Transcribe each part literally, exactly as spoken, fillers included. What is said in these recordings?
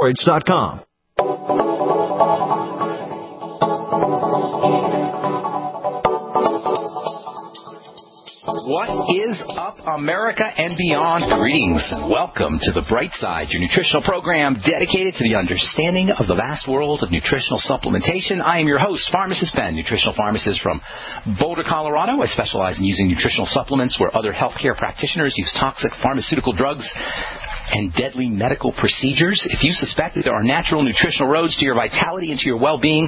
storage dot com. What is up, America and beyond? Greetings and welcome to The Bright Side, your nutritional program dedicated to the understanding of the vast world of nutritional supplementation. I am your host, Pharmacist Ben, nutritional pharmacist from Boulder, Colorado. I specialize in using nutritional supplements where other healthcare practitioners use toxic pharmaceutical drugs and deadly medical procedures. If you suspect that there are natural nutritional roads to your vitality and to your well-being,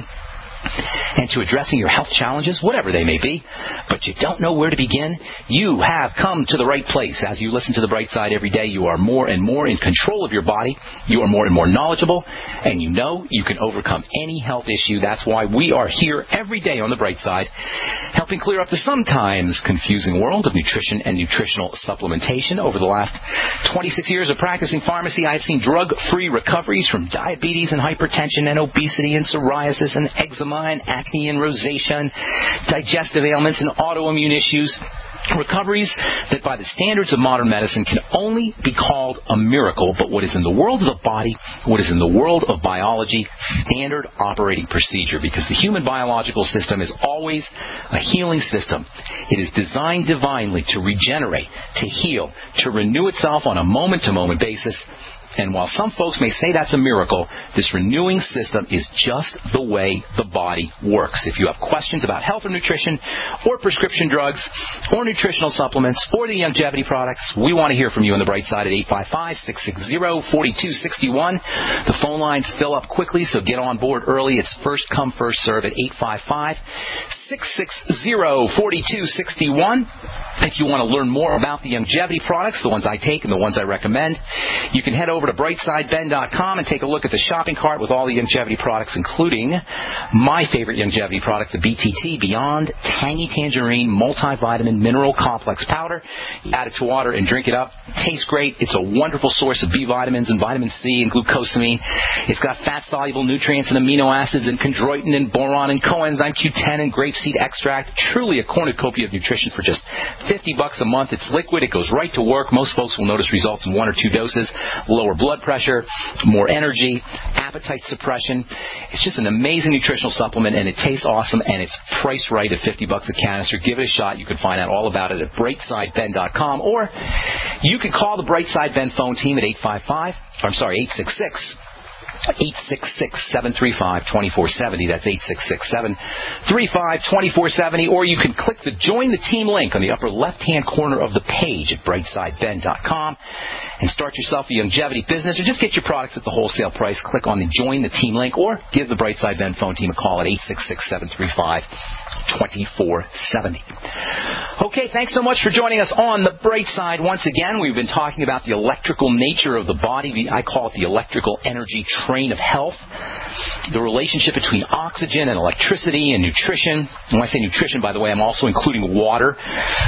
and to addressing your health challenges, whatever they may be, but you don't know where to begin, you have come to the right place. As you listen to The Bright Side every day, you are more and more in control of your body, you are more and more knowledgeable, and you know you can overcome any health issue. That's why we are here every day on The Bright Side, helping clear up the sometimes confusing world of nutrition and nutritional supplementation. Over the last twenty-six years of practicing pharmacy, I have seen drug-free recoveries from diabetes and hypertension and obesity and psoriasis and eczema and acne and rosacea and digestive ailments and autoimmune issues. Recoveries that by the standards of modern medicine can only be called a miracle, but what is in the world of the body, what is in the world of biology, standard operating procedure, because the human biological system is always a healing system. It is designed divinely to regenerate, to heal, to renew itself on a moment-to-moment basis. And while some folks may say that's a miracle, this renewing system is just the way the body works. If you have questions about health or nutrition or prescription drugs or nutritional supplements or the longevity products, we want to hear from you on The Bright Side at eight five five, six six zero, four two six one. The phone lines fill up quickly, so get on board early. It's first come, first serve at eight five five, six six zero, four two six one. If you want to learn more about the longevity products, the ones I take and the ones I recommend, you can head over to bright side ben dot com and take a look at the shopping cart with all the longevity products, including my favorite longevity product, the B T T Beyond Tangy Tangerine Multivitamin Mineral Complex Powder. You add it to water and drink it up. Tastes great. It's a wonderful source of B vitamins and vitamin C and glucosamine. It's got fat-soluble nutrients and amino acids and chondroitin and boron and coenzyme Q ten and grapeseed extract. Truly a cornucopia of nutrition for just fifty bucks a month. It's liquid. It goes right to work. Most folks will notice results in one or two doses. Lower blood pressure, more energy, appetite suppression. It's just an amazing nutritional supplement, and it tastes awesome, and it's priced right at fifty bucks a canister. Give it a shot. You can find out all about it at bright side ben dot com, or you can call the Bright Side Ben phone team at eight five five, I'm sorry, eight six six, eight six six, seven three five, two four seven zero. That's eight six six, seven three five, two four seven zero. Or you can click the Join the Team link on the upper left-hand corner of the page at bright side ben dot com and start yourself a longevity business, or just get your products at the wholesale price. Click on the Join the Team link, or give the Bright Side Ben phone team a call at eight six six, seven three five, two four seven zero. Okay, thanks so much for joining us on The Bright Side. Once again, we've been talking about the electrical nature of the body. I call it the electrical energy train of health. The relationship between oxygen and electricity and nutrition. When I say nutrition, by the way, I'm also including water.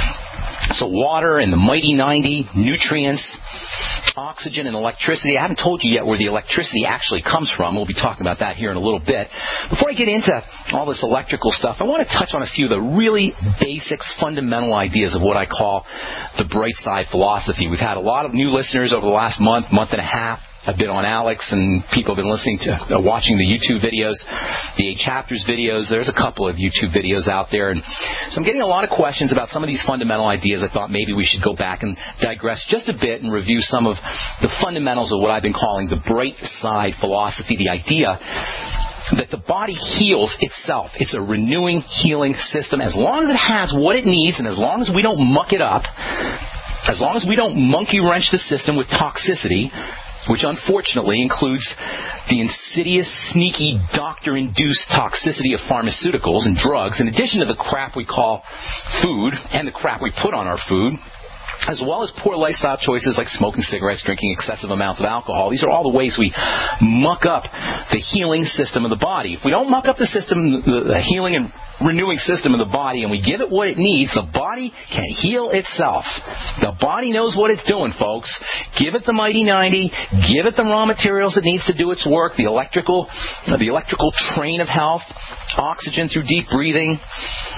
So water and the mighty ninety, nutrients, oxygen and electricity. I haven't told you yet where the electricity actually comes from. We'll be talking about that here in a little bit. Before I get into all this electrical stuff, I want to touch on a few of the really basic, fundamental ideas of what I call the Bright Side philosophy. We've had a lot of new listeners over the last month, month and a half. I've been on Alex, and people have been listening to, uh, watching the YouTube videos, the Eight Chapters videos. There's a couple of YouTube videos out there. And so I'm getting a lot of questions about some of these fundamental ideas. I thought maybe we should go back and digress just a bit and review some of the fundamentals of what I've been calling the Bright Side philosophy, the idea that the body heals itself. It's a renewing, healing system. As long as it has what it needs, and as long as we don't muck it up, as long as we don't monkey wrench the system with toxicity, which unfortunately includes the insidious, sneaky, doctor-induced toxicity of pharmaceuticals and drugs, in addition to the crap we call food and the crap we put on our food, as well as poor lifestyle choices like smoking cigarettes, drinking excessive amounts of alcohol. These are all the ways we muck up the healing system of the body. If we don't muck up the system, the healing and renewing system of the body, and we give it what it needs, the body can heal itself. The body knows what it's doing, folks. Give it the mighty ninety. Give it the raw materials it needs to do its work. The electrical, the electrical train of health, oxygen through deep breathing,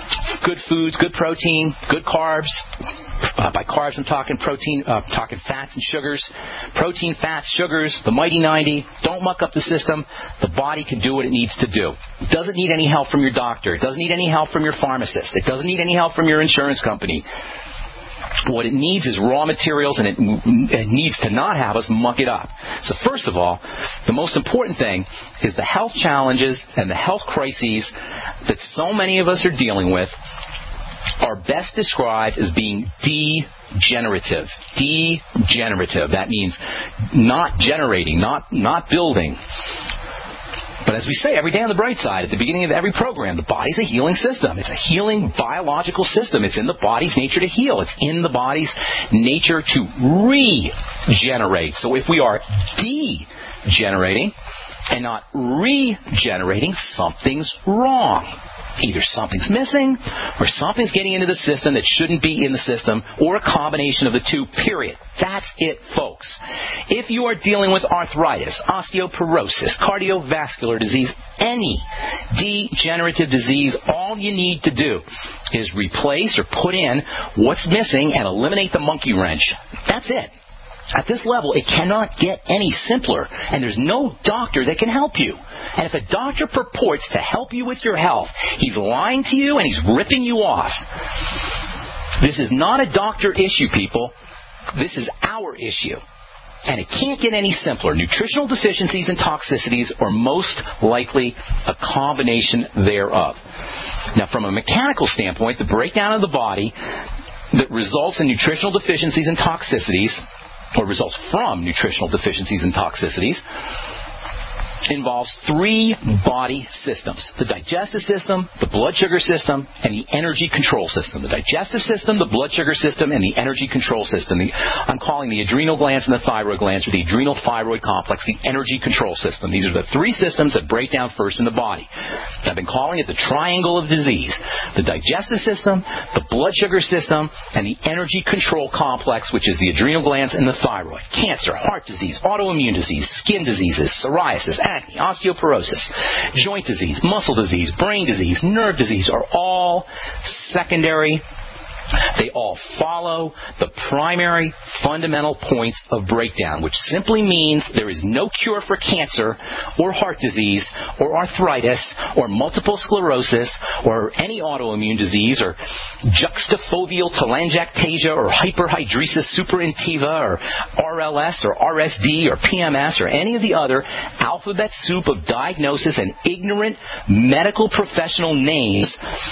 good foods, good protein, good carbs. Uh, by carbs, I'm talking protein, uh, talking fats and sugars. Protein, fats, sugars, the mighty ninety. Don't muck up the system. The body can do what it needs to do. It doesn't need any help from your doctor. It doesn't need any help from your pharmacist. It doesn't need any help from your insurance company. What it needs is raw materials, and it, it needs to not have us muck it up. So first of all, the most important thing is the health challenges and the health crises that so many of us are dealing with are best described as being degenerative. Degenerative. That means not generating, not, not building. But as we say every day on the bright side, at the beginning of every program, the body's a healing system. It's a healing biological system. It's in the body's nature to heal. It's in the body's nature to regenerate. So if we are degenerating and not regenerating, something's wrong. Either something's missing or something's getting into the system that shouldn't be in the system, or a combination of the two, period. That's it, folks. If you are dealing with arthritis, osteoporosis, cardiovascular disease, any degenerative disease, all you need to do is replace or put in what's missing and eliminate the monkey wrench. That's it. At this level, it cannot get any simpler, and there's no doctor that can help you. And if a doctor purports to help you with your health, he's lying to you and he's ripping you off. This is not a doctor issue, people. This is our issue. And it can't get any simpler. Nutritional deficiencies and toxicities are most likely a combination thereof. Now, from a mechanical standpoint, the breakdown of the body that results in nutritional deficiencies and toxicities, or results from nutritional deficiencies and toxicities, involves three body systems: the digestive system, the blood sugar system, and the energy control system. The digestive system, the blood sugar system, and the energy control system. The, I'm calling the adrenal glands and the thyroid glands, or the adrenal thyroid complex, the energy control system. These are the three systems that break down first in the body. I've been calling it the triangle of disease: the digestive system, the blood sugar system, and the energy control complex, which is the adrenal glands and the thyroid. Cancer, heart disease, autoimmune disease, skin diseases, psoriasis, acne, osteoporosis, joint disease, muscle disease, brain disease, nerve disease are all secondary. They all follow the primary fundamental points of breakdown, which simply means there is no cure for cancer or heart disease or arthritis or multiple sclerosis or any autoimmune disease or juxtafoveal telangiectasia or hyperhidrosis suppurativa or R L S or R S D or P M S or any of the other alphabet soup of diagnosis and ignorant medical professional names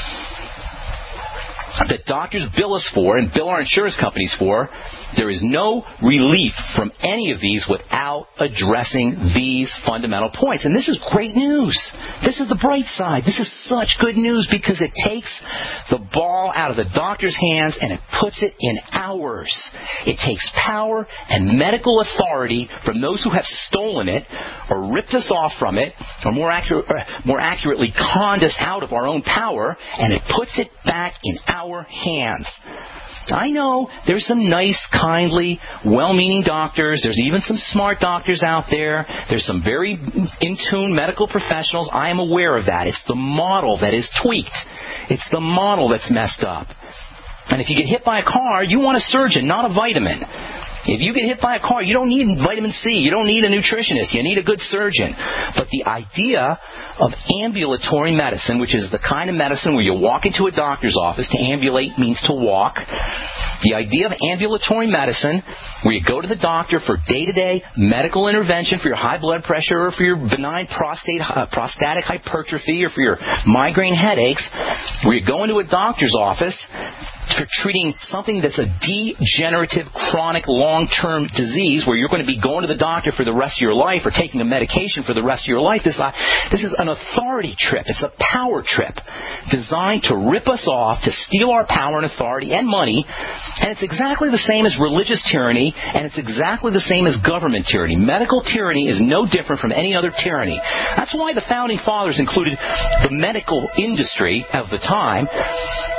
that doctors bill us for and bill our insurance companies for. There is no relief from any of these without addressing these fundamental points. And this is great news. This is the bright side. This is such good news because it takes the ball out of the doctor's hands and it puts it in ours. It takes power and medical authority from those who have stolen it or ripped us off from it, or more, accurate, or more accurately, conned us out of our own power, and it puts it back in our hands. I know there's some nice, kindly, well-meaning doctors. There's even some smart doctors out there. There's some very in-tune medical professionals. I am aware of that. It's the model that is tweaked. It's the model that's messed up. And if you get hit by a car, you want a surgeon, not a vitamin. If you get hit by a car, you don't need vitamin C. You don't need a nutritionist. You need a good surgeon. But the idea of ambulatory medicine, which is the kind of medicine where you walk into a doctor's office — to ambulate means to walk — the idea of ambulatory medicine, where you go to the doctor for day-to-day medical intervention for your high blood pressure or for your benign prostate, uh, prostatic hypertrophy or for your migraine headaches, where you go into a doctor's office for treating something that's a degenerative, chronic, long-term disease, where you're going to be going to the doctor for the rest of your life or taking a medication for the rest of your life. This, uh, this is an authority trip. It's a power trip designed to rip us off, to steal our power and authority and money. And it's exactly the same as religious tyranny, and it's exactly the same as government tyranny. Medical tyranny is no different from any other tyranny. That's why the Founding Fathers included the medical industry of the time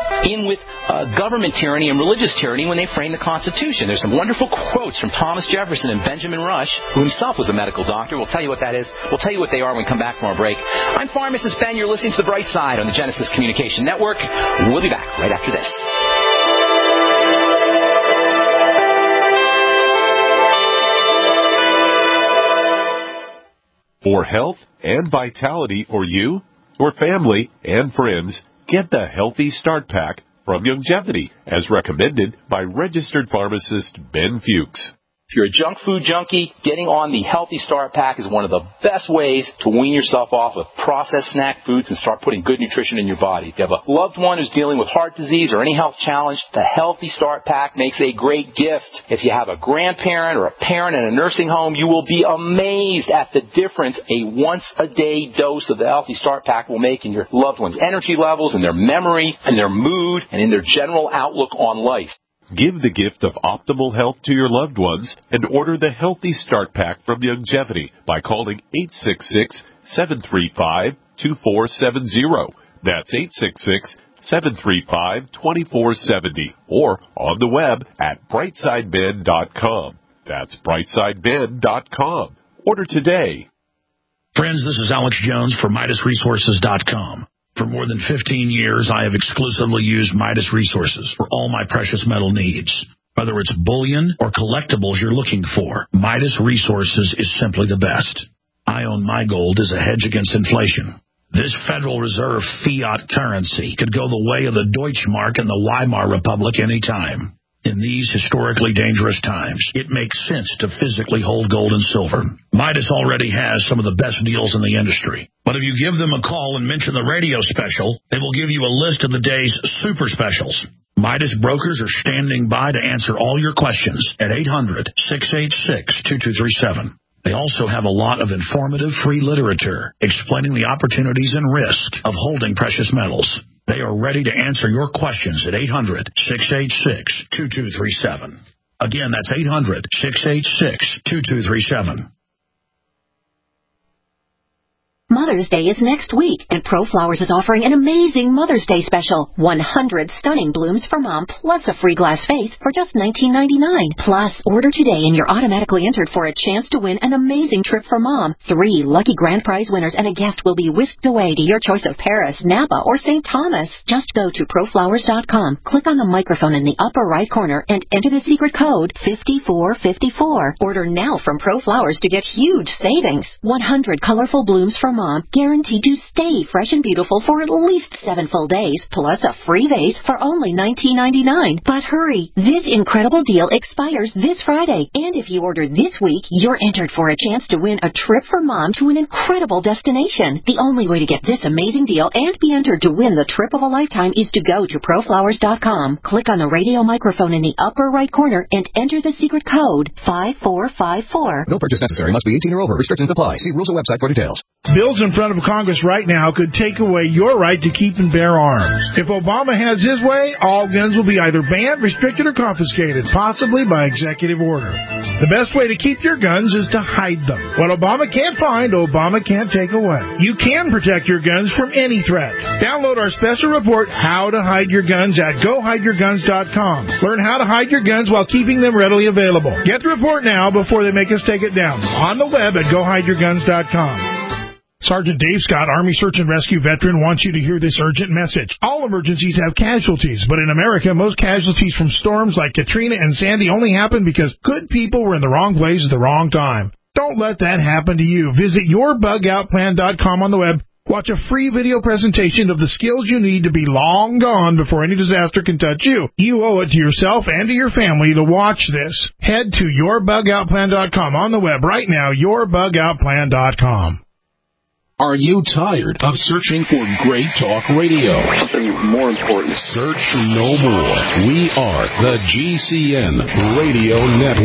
in with uh, government tyranny and religious tyranny when they framed the Constitution. There's some wonderful quotes from Thomas Jefferson and Benjamin Rush, who himself was a medical doctor. We'll tell you what that is. We'll tell you what they are when we come back from our break. I'm Pharmacist Ben. You're listening to The Bright Side on the Genesis Communication Network. We'll be back right after this. For health and vitality for you, your family, and friends, get the Healthy Start Pack from Youngevity, as recommended by registered pharmacist Ben Fuchs. If you're a junk food junkie, getting on the Healthy Start Pack is one of the best ways to wean yourself off of processed snack foods and start putting good nutrition in your body. If you have a loved one who's dealing with heart disease or any health challenge, the Healthy Start Pack makes a great gift. If you have a grandparent or a parent in a nursing home, you will be amazed at the difference a once-a-day dose of the Healthy Start Pack will make in your loved one's energy levels, in their memory, in their mood, and in their general outlook on life. Give the gift of optimal health to your loved ones and order the Healthy Start Pack from Youngevity by calling eight six six, seven three five, two four seven zero. That's eight six six, seven three five, two four seven zero or on the web at brightside ben dot com. That's brightside ben dot com. Order today. Friends, this is Alex Jones for Midas Resources dot com. For more than fifteen years, I have exclusively used Midas Resources for all my precious metal needs. Whether it's bullion or collectibles you're looking for, Midas Resources is simply the best. I own my gold as a hedge against inflation. This Federal Reserve fiat currency could go the way of the Deutschmark and the Weimar Republic any time. In these historically dangerous times, it makes sense to physically hold gold and silver. Midas already has some of the best deals in the industry. But if you give them a call and mention the radio special, they will give you a list of the day's super specials. Midas brokers are standing by to answer all your questions at eight hundred, six eight six, two two three seven. They also have a lot of informative free literature explaining the opportunities and risks of holding precious metals. They are ready to answer your questions at eight hundred, six eight six, two two three seven. Again, that's eight hundred, six eight six, two two three seven. Mother's Day is next week, and ProFlowers is offering an amazing Mother's Day special. one hundred stunning blooms for Mom, plus a free glass vase for just nineteen ninety-nine. Plus, order today and you're automatically entered for a chance to win an amazing trip for Mom. Three lucky grand prize winners and a guest will be whisked away to your choice of Paris, Napa, or Saint Thomas. Just go to pro flowers dot com, click on the microphone in the upper right corner, and enter the secret code five four five four. Order now from ProFlowers to get huge savings. one hundred colorful blooms for Mom, guaranteed to stay fresh and beautiful for at least seven full days, plus a free vase for only nineteen ninety-nine. But hurry, this incredible deal expires this Friday, and if you order this week, you're entered for a chance to win a trip for Mom to an incredible destination. The only way to get this amazing deal and be entered to win the trip of a lifetime is to go to pro flowers dot com, click on the radio microphone in the upper right corner, and enter the secret code five four five four. No purchase necessary. Must be eighteen or over. Restrictions apply. See rules and website for details. Bills in front of Congress right now could take away your right to keep and bear arms. If Obama has his way, all guns will be either banned, restricted, or confiscated, possibly by executive order. The best way to keep your guns is to hide them. What Obama can't find, Obama can't take away. You can protect your guns from any threat. Download our special report, How to Hide Your Guns, at go hide your guns dot com. Learn how to hide your guns while keeping them readily available. Get the report now before they make us take it down. On the web at go hide your guns dot com. Sergeant Dave Scott, Army Search and Rescue veteran, wants you to hear this urgent message. All emergencies have casualties, but in America, most casualties from storms like Katrina and Sandy only happen because good people were in the wrong place at the wrong time. Don't let that happen to you. Visit your bug out plan dot com on the web. Watch a free video presentation of the skills you need to be long gone before any disaster can touch you. You owe it to yourself and to your family to watch this. Head to your bug out plan dot com on the web right now, your bug out plan dot com. Are you tired of searching for great talk radio? Something more important. Search no more. We are the G C N Radio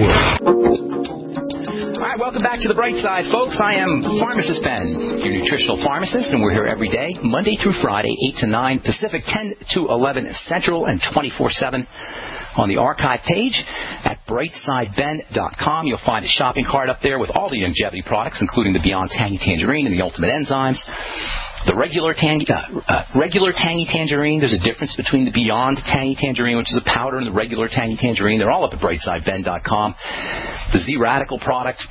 Network. All right, welcome back to The Bright Side, folks. I am Pharmacist Ben, your nutritional pharmacist, and we're here every day, Monday through Friday, eight to nine Pacific, ten to eleven Central, and twenty-four seven on the archive page at brightside ben dot com. You'll find a shopping cart up there with all the Youngevity products, including the Beyond Tangy Tangerine and the Ultimate Enzymes. The regular tangy, uh, uh, regular tangy tangerine, there's a difference between the Beyond Tangy Tangerine, which is a powder, and the regular tangy tangerine. They're all up at brightside ben dot com. The Z-Radical product.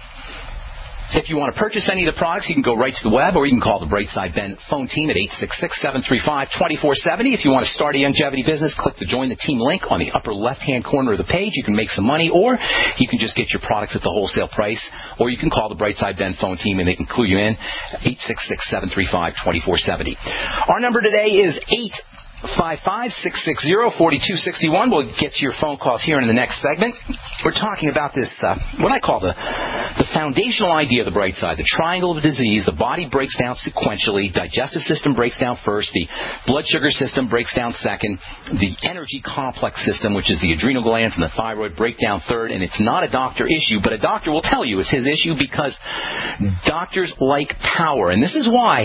If you want to purchase any of the products, you can go right to the web, or you can call the Brightside Ben phone team at eight six six, seven three five, two four seven zero. If you want to start a longevity business, click the Join the Team link on the upper left-hand corner of the page. You can make some money, or you can just get your products at the wholesale price, or you can call the Brightside Ben phone team, and they can clue you in, eight six six, seven three five, two four seven zero. Our number today is eight five five, six six zero, four two six one. We'll get to your phone calls here in the next segment. We're talking about this, uh, what I call the, the foundational idea of the bright side, the triangle of disease. The body breaks down sequentially. Digestive system breaks down first. The blood sugar system breaks down second. The energy complex system, which is the adrenal glands and the thyroid, break down third. And it's not a doctor issue, but a doctor will tell you it's his issue because doctors like power. And this is why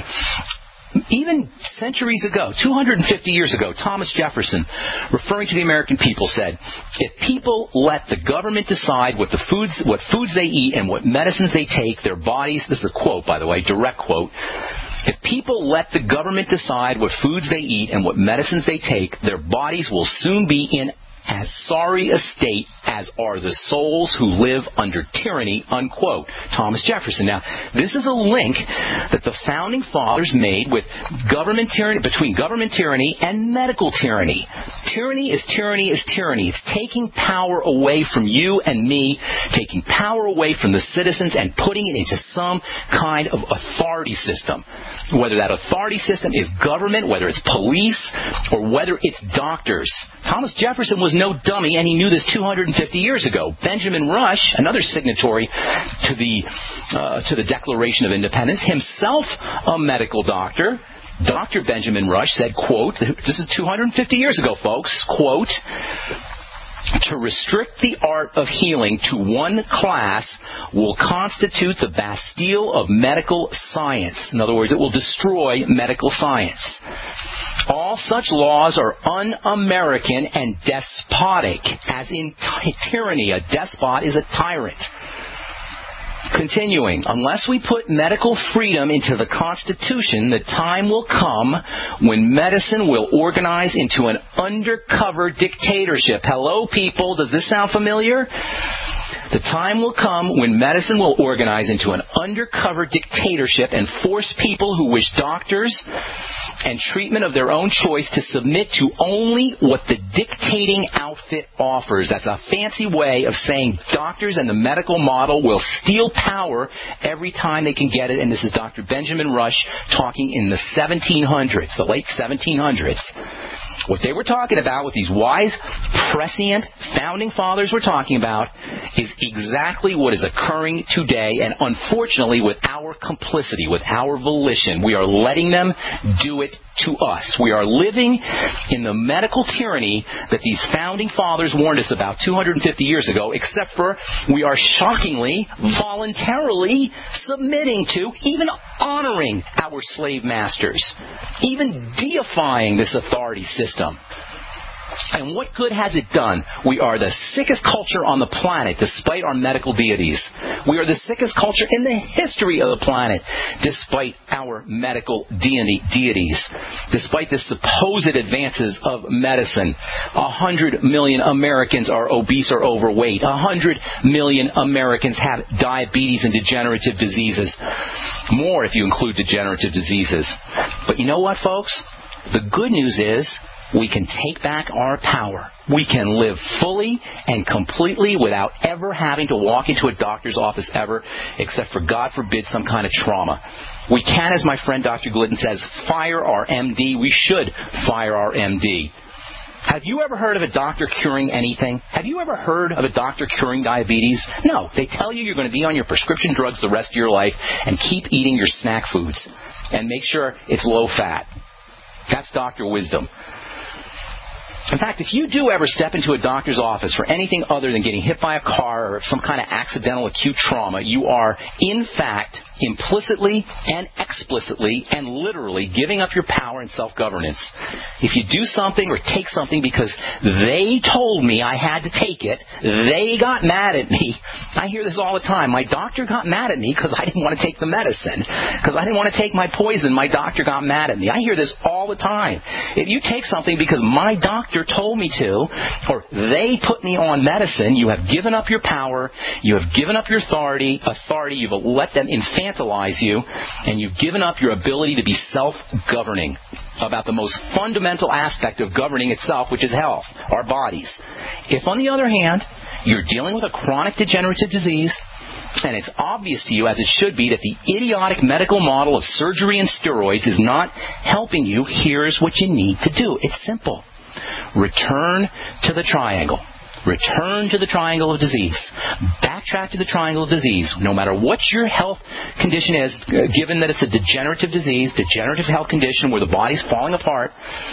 even centuries ago, two hundred fifty years ago, Thomas Jefferson, referring to the American people, said, if people let the government decide what the foods, what foods they eat and what medicines they take, their bodies, this is a quote, by the way, direct quote, if people let the government decide what foods they eat and what medicines they take, their bodies will soon be in as sorry a state as are the souls who live under tyranny, unquote. Thomas Jefferson. Now, this is a link that the Founding Fathers made with government tyranny, between government tyranny and medical tyranny. Tyranny is tyranny is tyranny. It's taking power away from you and me, taking power away from the citizens and putting it into some kind of authority system. Whether that authority system is government, whether it's police, or whether it's doctors. Thomas Jefferson was no dummy, and he knew this two hundred fifty years ago. Benjamin Rush, another signatory to the uh, to the Declaration of Independence, himself a medical doctor, Doctor Benjamin Rush said, quote, this is two hundred fifty years ago, folks, quote, to restrict the art of healing to one class will constitute the Bastille of medical science. In other words, it will destroy medical science. All such laws are un-American and despotic, as in ty- tyranny. A despot is a tyrant. Continuing, unless we put medical freedom into the Constitution, the time will come when medicine will organize into an undercover dictatorship. Hello, people. Does this sound familiar? The time will come when medicine will organize into an undercover dictatorship and force people who wish doctors and treatment of their own choice to submit to only what the dictating outfit offers. That's a fancy way of saying doctors and the medical model will steal power every time they can get it. And this is Doctor Benjamin Rush talking in the seventeen hundreds, the late seventeen hundreds. What they were talking about, what these wise, prescient founding fathers were talking about, is exactly what is occurring today, and unfortunately with our complicity, with our volition. We are letting them do it to us. We are living in the medical tyranny that these founding fathers warned us about two hundred fifty years ago, except for we are shockingly, voluntarily submitting to, even honoring our slave masters, even deifying this authority system. And what good has it done? We are the sickest culture on the planet, despite our medical deities. We are the sickest culture in the history of the planet, despite our medical deity, deities. Despite the supposed advances of medicine, a hundred million Americans are obese or overweight. A hundred million Americans have diabetes and degenerative diseases. More if you include degenerative diseases. But you know what, folks? The good news is, we can take back our power. We can live fully and completely without ever having to walk into a doctor's office ever, except for, God forbid, some kind of trauma. We can, as my friend Doctor Glidden says, fire our M D. We should fire our M D. Have you ever heard of a doctor curing anything? Have you ever heard of a doctor curing diabetes? No. They tell you you're going to be on your prescription drugs the rest of your life and keep eating your snack foods and make sure it's low fat. That's doctor wisdom. In fact, if you do ever step into a doctor's office for anything other than getting hit by a car or some kind of accidental acute trauma, you are, in fact, implicitly and explicitly and literally giving up your power and self-governance. If you do something or take something because they told me I had to take it, they got mad at me. I hear this all the time. My doctor got mad at me because I didn't want to take the medicine. Because I didn't want to take my poison, my doctor got mad at me. I hear this all the time. If you take something because my doctor told me to, or they put me on medicine, you have given up your power, you have given up your authority, authority, you've let them infantilize you, and you've given up your ability to be self-governing about the most fundamental aspect of governing itself, which is health, our bodies. If, on the other hand, you're dealing with a chronic degenerative disease, and it's obvious to you, as it should be, that the idiotic medical model of surgery and steroids is not helping you, here's what you need to do. It's simple. Return to the triangle. Return to the triangle of disease. Backtrack to the triangle of disease. No matter what your health condition is, given that it's a degenerative disease, degenerative health condition where the body's falling apart,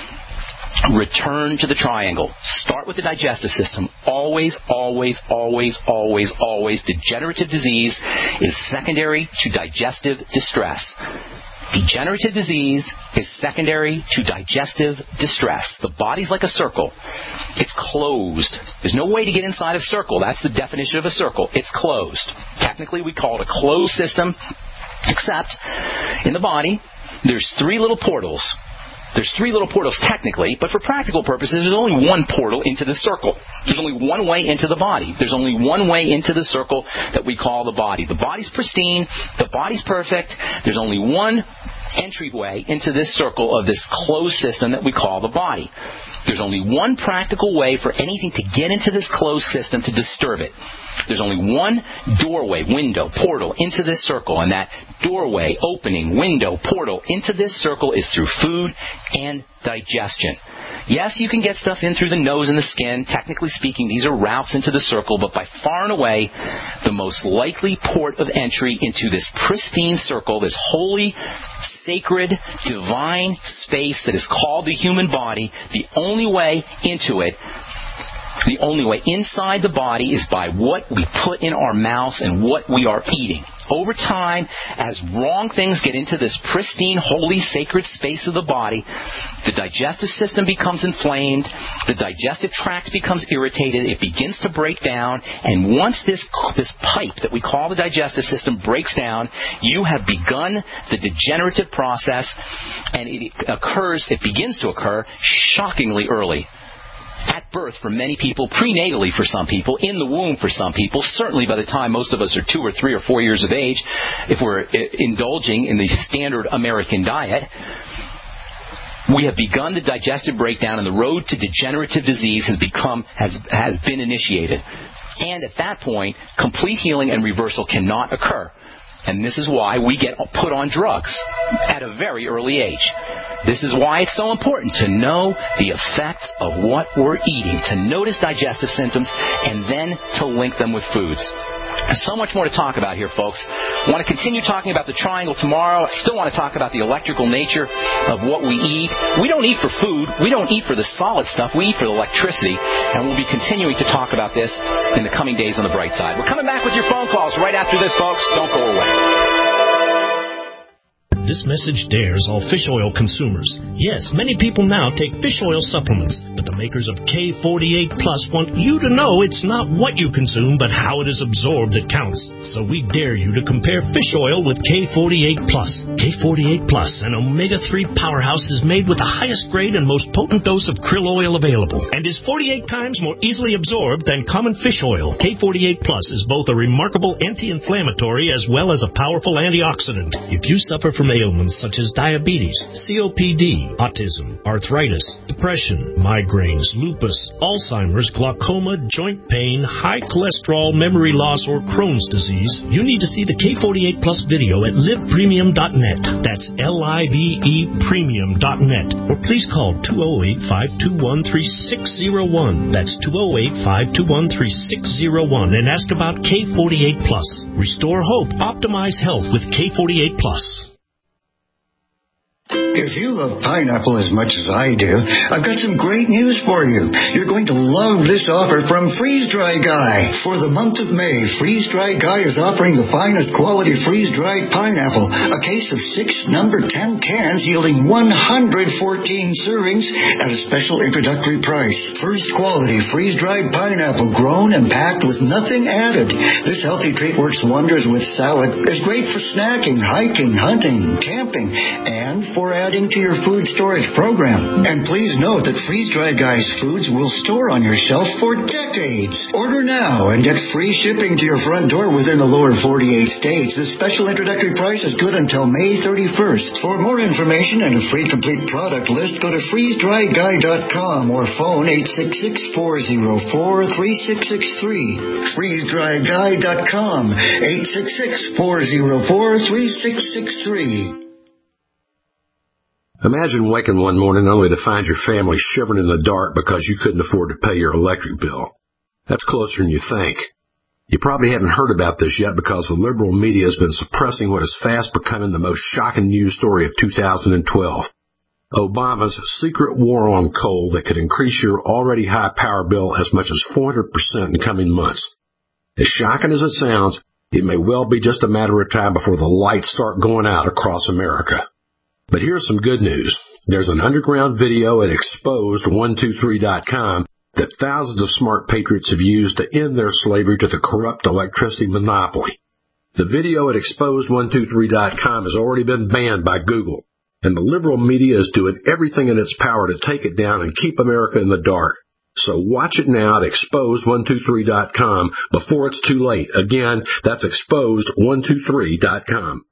return to the triangle. Start with the digestive system. Always, always, always, always, always, degenerative disease is secondary to digestive distress. Degenerative disease is secondary to digestive distress. The body's like a circle. It's closed. There's no way to get inside a circle. That's the definition of a circle. It's closed. Technically, we call it a closed system, except in the body, there's three little portals. There's three little portals technically, but for practical purposes, there's only one portal into the circle. There's only one way into the body. There's only one way into the circle that we call the body. The body's pristine. The body's perfect. There's only one entryway into this circle of this closed system that we call the body. There's only one practical way for anything to get into this closed system to disturb it. There's only one doorway, window, portal into this circle, and that doorway, opening, window, portal into this circle is through food and digestion. Yes, you can get stuff in through the nose and the skin. Technically speaking, these are routes into the circle, but by far and away, the most likely port of entry into this pristine circle, this holy, sacred, divine space that is called the human body, the only way into it, the only way inside the body is by what we put in our mouths and what we are eating. Over time, as wrong things get into this pristine, holy, sacred space of the body, the digestive system becomes inflamed, the digestive tract becomes irritated, it begins to break down, and once this, this pipe that we call the digestive system breaks down, you have begun the degenerative process, and it occurs, it begins to occur shockingly early. At birth for many people, prenatally for some people, in the womb for some people, certainly by the time most of us are two or three or four years of age, if we're indulging in the standard American diet, we have begun the digestive breakdown and the road to degenerative disease has become, has, has been initiated. And at that point, complete healing and reversal cannot occur. And this is why we get put on drugs at a very early age. This is why it's so important to know the effects of what we're eating, to notice digestive symptoms, and then to link them with foods. There's so much more to talk about here, folks. I want to continue talking about the triangle tomorrow. I still want to talk about the electrical nature of what we eat. We don't eat for food. We don't eat for the solid stuff. We eat for the electricity. And we'll be continuing to talk about this in the coming days on the bright side. We're coming back with your phone calls right after this, folks. Don't go away. This message dares all fish oil consumers. Yes, many people now take fish oil supplements, but the makers of K forty-eight Plus want you to know it's not what you consume, but how it is absorbed that counts. So we dare you to compare fish oil with K forty-eight Plus. K forty-eight Plus, an omega three powerhouse, is made with the highest grade and most potent dose of krill oil available, and is forty-eight times more easily absorbed than common fish oil. K forty-eight Plus is both a remarkable anti-inflammatory as well as a powerful antioxidant. If you suffer from ailments such as diabetes, C O P D, autism, arthritis, depression, migraines, lupus, Alzheimer's, glaucoma, joint pain, high cholesterol, memory loss, or Crohn's disease, you need to see the K forty-eight Plus video at live premium dot net. That's L I V E premium dot net. Or please call two oh eight, five two one, three six oh one. That's two oh eight, five two one, three six oh one and ask about K forty-eight Plus. Restore hope. Optimize health with K forty-eight Plus. If you love pineapple as much as I do, I've got some great news for you. You're going to love this offer from Freeze Dry Guy. For the month of May, Freeze Dry Guy is offering the finest quality freeze-dried pineapple, a case of six number ten cans yielding one hundred fourteen servings at a special introductory price. First quality freeze-dried pineapple grown and packed with nothing added. This healthy treat works wonders with salad. It's great for snacking, hiking, hunting, camping, and for adding to your food storage program. And please note that Freeze Dry Guy's foods will store on your shelf for decades. Order now and get free shipping to your front door within the lower forty-eight states. This special introductory price is good until May thirty-first. For more information and a free complete product list, go to freeze dry guy dot com or phone eight six six, four zero four, three six six three. freeze dry guy dot com, eight six six, four zero four, three six six three. Imagine waking one morning only to find your family shivering in the dark because you couldn't afford to pay your electric bill. That's closer than you think. You probably haven't heard about this yet because the liberal media has been suppressing what is fast becoming the most shocking news story of two thousand twelve. Obama's secret war on coal that could increase your already high power bill as much as four hundred percent in coming months. As shocking as it sounds, it may well be just a matter of time before the lights start going out across America. But here's some good news. There's an underground video at exposed one two three dot com that thousands of smart patriots have used to end their slavery to the corrupt electricity monopoly. The video at exposed one two three dot com has already been banned by Google, and the liberal media is doing everything in its power to take it down and keep America in the dark. So watch it now at exposed one two three dot com before it's too late. Again, that's exposed one two three dot com.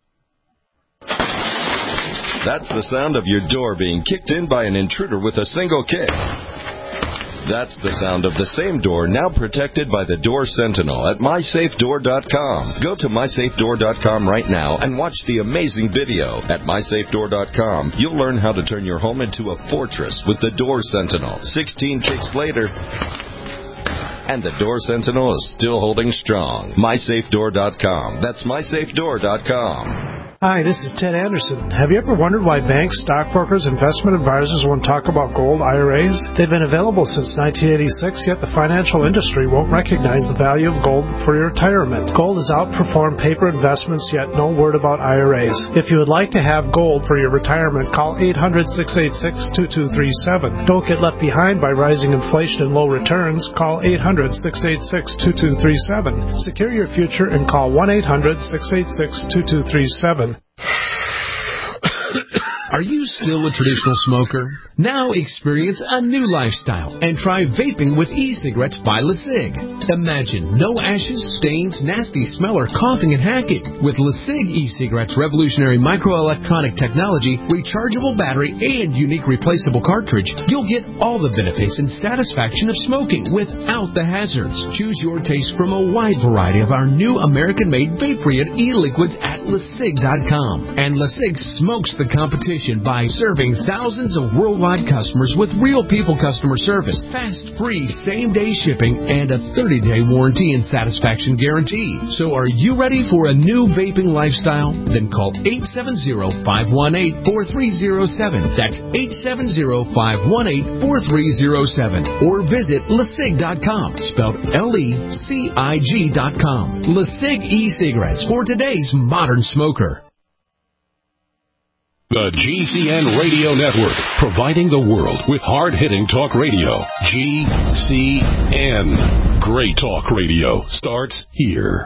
That's the sound of your door being kicked in by an intruder with a single kick. That's the sound of the same door now protected by the Door Sentinel at my safe door dot com. Go to my safe door dot com right now and watch the amazing video. At my safe door dot com, you'll learn how to turn your home into a fortress with the Door Sentinel. sixteen kicks later, and the Door Sentinel is still holding strong. my safe door dot com. That's my safe door dot com. Hi, this is Ted Anderson. Have you ever wondered why banks, stockbrokers, investment advisors won't talk about gold I R As? They've been available since nineteen eighty-six, yet the financial industry won't recognize the value of gold for your retirement. Gold has outperformed paper investments, yet no word about I R As. If you would like to have gold for your retirement, call eight hundred, six eight six, two two three seven. Don't get left behind by rising inflation and low returns. Call eight hundred, six eight six, two two three seven. Secure your future and call one eight hundred, six eight six, two two three seven. Are you still a traditional smoker? Now experience a new lifestyle and try vaping with e-cigarettes by LeSig. Imagine no ashes, stains, nasty smell, or coughing and hacking. With LeSig e-cigarettes' revolutionary microelectronic technology, rechargeable battery, and unique replaceable cartridge, you'll get all the benefits and satisfaction of smoking without the hazards. Choose your taste from a wide variety of our new American-made vape-free e-liquids at LeSig dot com. And LeSig smokes the competition by serving thousands of worldwide customers with real people customer service, fast, free, same-day shipping, and a thirty-day warranty and satisfaction guarantee. So are you ready for a new vaping lifestyle? Then call eight seven zero, five one eight, four three zero seven. That's eight seven zero, five one eight, four three zero seven. Or visit LeSig dot com, spelled L E C I G dot com. LeSig e-cigarettes for today's modern smoker. The G C N Radio Network, providing the world with hard-hitting talk radio. G C N. Great talk radio starts here.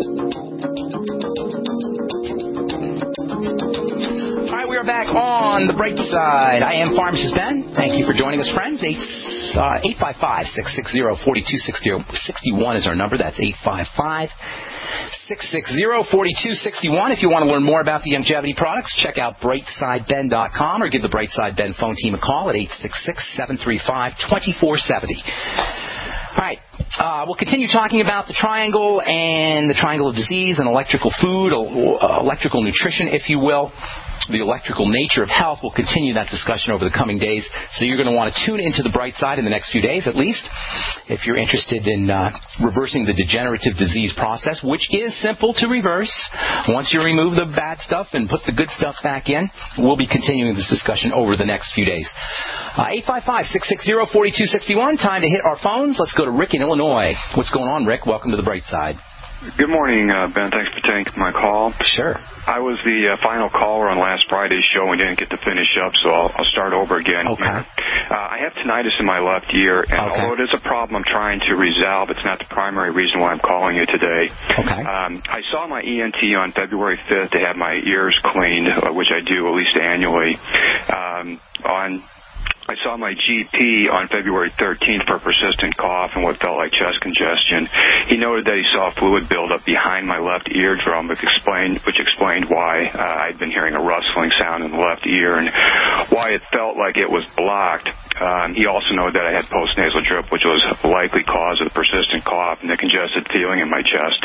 All right, we are back on the bright side. I am Pharmacist Ben. Thank you for joining us, friends. eight five five, six six zero, four two six zero. sixty-one is our number. That's eight five five, six six zero, four two six one. If you want to learn more about the longevity products, check out bright side ben dot com or give the Brightside Ben phone team a call at eight six six, seven three five, two four seven zero. All right. Uh, we'll continue talking about the triangle and the triangle of disease and electrical food, uh, electrical nutrition, if you will. The electrical nature of health. We'll continue that discussion over the coming days. So you're going to want to tune into the bright side in the next few days, at least, if you're interested in uh, reversing the degenerative disease process, which is simple to reverse. Once you remove the bad stuff and put the good stuff back in, we'll be continuing this discussion over the next few days. Uh, eight five five, six six zero, four two six one. Time to hit our phones. Let's go to Rick in Illinois. What's going on, Rick? Welcome to the bright side. Good morning, uh, Ben. Thanks for taking my call. Sure. I was the uh, final caller on last Friday's show and didn't get to finish up, so I'll, I'll start over again. Okay. Uh, I have tinnitus in my left ear, and okay. although it is a problem I'm trying to resolve, it's not the primary reason why I'm calling you today. Okay. Um, I saw my E N T on February fifth to have my ears cleaned, uh, which I do at least annually. Um, on I saw my G P on February thirteenth for persistent cough and what felt like chest congestion. He noted that he saw fluid buildup behind my left eardrum, which explained, which explained why uh, I'd been hearing a rustling sound in the left ear and why it felt like it was blocked. Um, he also noted that I had postnasal drip, which was a likely cause of the persistent cough and the congested feeling in my chest.